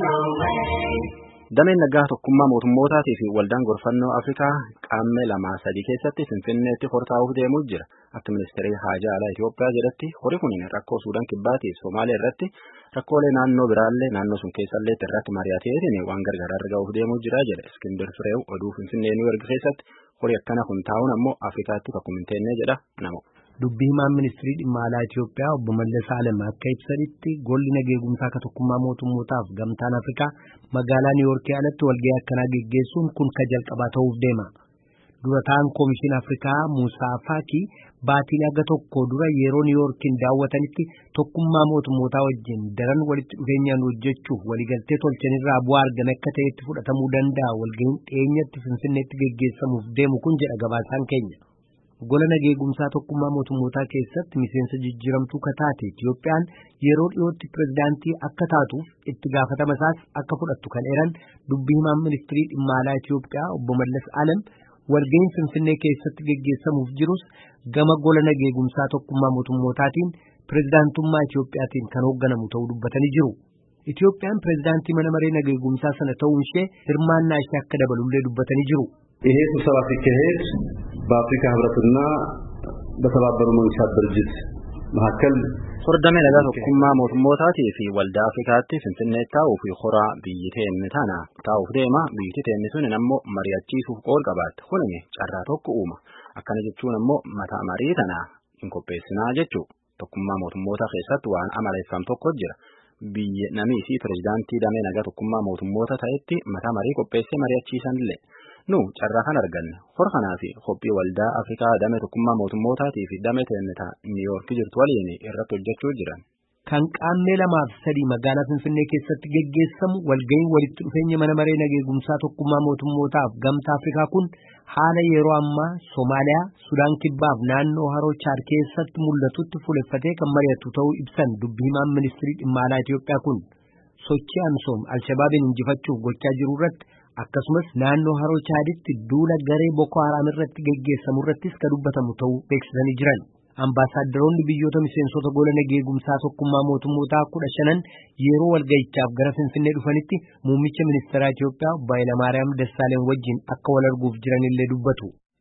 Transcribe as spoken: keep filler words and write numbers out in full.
Dameen nagaa tokkummaa mootummootaatiif waldaan gorfannoo Afrikaa qaammee lamaa sadii keessatti Finfinneetti hortaa'uuf deemuu jira. Akka ministeerri haajaa alaa Itoophiyaa jedhatti horii kun rakkoo Suudaan Kibbaatiif Somaaliyaa irratti rakkoolee naannoo biraallee naannoo sun keessallee irratti mari'ateetiin waan gargaaraa argachuuf deemuu jira jedha. Iskindir Fireew oduu Finfinnee Niw Yoork keessatti horii akkana kun taa'uun ammoo Afrikaatti tokko hin teenne jedha namo. Dubbii himaan ministirii dhimma alaa Itoophiyaa obbo Mallas Alem akka ibsanitti golli nageegumsaa akka tokkummaa mootummootaaf gamtaan Afrikaa magaalaa Niw Yoorkii alatti walgahii akkanaa geggeessuun kun ka jalqabaa ta'uuf deema. Dura ta'an Koomishin Afrikaa Muusaa Faakii baatiin aga tokko dura yeroo Niw Yoorkiin daawwatanitti tokkummaa mootummootaa wajjin daran walitti dhufeenyaan hojjechuuf waliigaltee tolchanirraa bu'aa argame akka ta'etti fudhatamuu danda'a walgahiin dhiyeenyatti Finfinneetti geggeessamuuf deemu kun jedha gabaasaan keenya. Gola nageegumsaa tokkummaa mootummootaa keessatti miseensa jijjiiramtuu kataate Itoophiyaan yeroo dhiyootti pirezidaantii akka taatuuf itti gaafatama isaas akka fudhattu kan eeran dubbii himaan ministirii dhimma alaa Itoophiyaa obbo Mallas Alem walgahiin Finfinnee keessatti geggeessamuuf jirus gama gola nageegumsaa tokkummaa mootummootaatiin pirezidaantummaa Itoophiyaatiin kan hoogganamu ta'uu dubbatanii jiru. Itoophiyaan pirezidaantii mana maree nageegumsaa sana ta'uun ishee hirmaannaa ishee akka dabalullee dubbatanii jiru. ይሄ ስብሰባ ሲካሄድ በአፍሪካ ህብረትና በተባበሩ መንግስታት ድርጅት መካከል ሆርዳሜ ለጋ tokkummaa mootummootaati fi waldaa Afrikaatti Finfinnee taa'uuf hora biyyiteen tana taa'uuf deema biyyiteen sun ammoo mari'achiisuuf qool qabaatti kunni carraa tokko uuma akkana jechuun ammoo mataa marii tana hin qopheessinaa jechuu tokkummaa mootummoota keessatti waan amaleeffam tokko jira biyya namii fi pirezidaantii damee nagaa tokkummaa mootummoota ta'etti mataa marii qopheessee mari'achiisanillee nu carraa kan arganne hor kanaa fi qophii waldaa Afrikaa damee tokkummaa mootummootaati fi damee teennita Niw Yoork jirtu waliin irratti hojjechuu jiran. Kan qaammee lamaaf sadii magaalaa Finfinnee keessatti geggeessamu walgahiin walitti dhufeenya mana maree nageegumsaa tokkummaa mootummootaaf gamtaa Afrikaa kun haala yeroo ammaa Somaaliyaa, Sudaan Kibbaaf naannoo Haroo Chaad keessatti mul'atutti fuuleffatee kan mari'atu ta'uu ibsan dubbii himaan ministirii dhimma alaa Itoophiyaa kun sochii Amisoom Alshabaabiin injifachuuf gochaa jiru irratti akkasumas naannoo Haroo Chaaditti duula garee Boko Haram irratti geggeessamu irrattis kan dubbatamu ta'uu beeksisanii jiran. Ambaasaaddaroonni biyyoota miseensota gola nageegumsaa tokkummaa mootummootaa kudha shanan yeroo walga'ichaaf gara Finfinnee dhufanitti muummicha ministeeraa Itoophiyaa obbo Hayilamaariyaam Dassaaleny wajjin akka wal arguuf jiranillee dubbatu.